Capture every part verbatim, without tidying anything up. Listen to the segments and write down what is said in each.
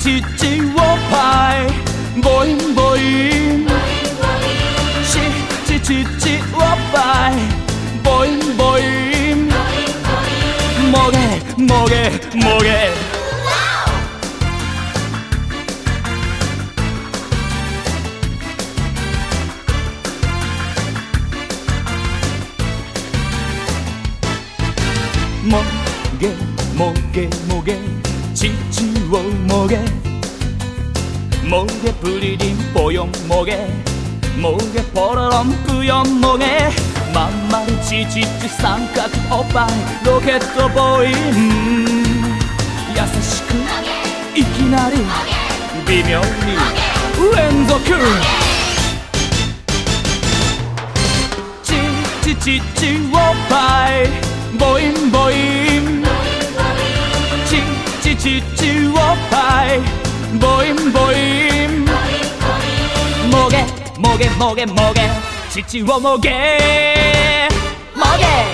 チチおっぱいボインボインチチチチおっぱいボインボインもげもげもげもげもげもげチチをもげもげプリリンポヨンもげもげポロロンプヨンもげまんまるチチチ三角おっぱいロケットボーイ優しくいきなり微妙に連続チチチチおっぱいボインボインチチチチおっぱいボインボインもげもげもげもげ乳をもげもげ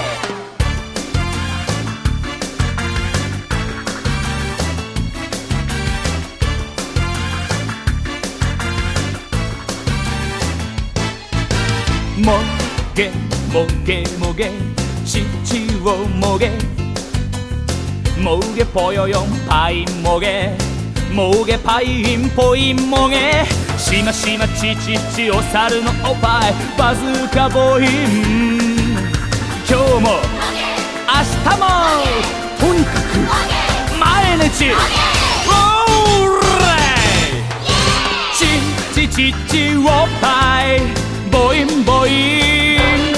もげもげもげ乳をもげもげぽよよんパインもげもげパインポインもげしましまちちちお猿のおっぱいバズーカボイン今日も明日もとにかく毎日オーレイチチチチおっぱいボインボイン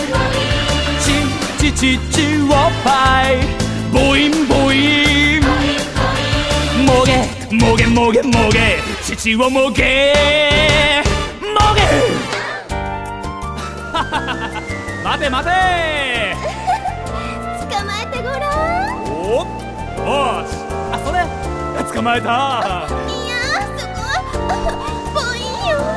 チチチおっぱいボインボインもげもげもげもげ乳をもげもげ待て待て捕まえてごらんおっおしあそれ捕まえたいやそこはボインよ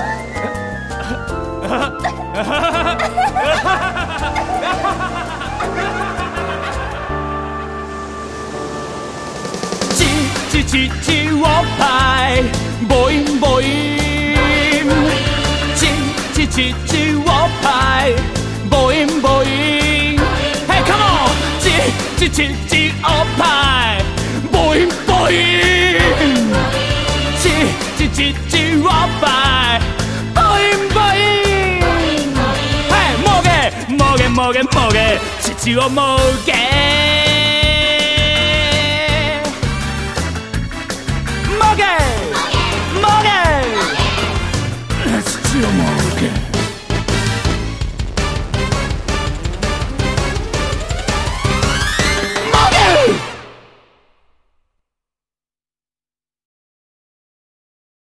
チチチおっぱいボインボインチチチチおっぱいボインボイン Hey come on チチチチおっぱいボインボインチチチチおっぱいボインボイン Hey もげもげもげもげ乳をもげ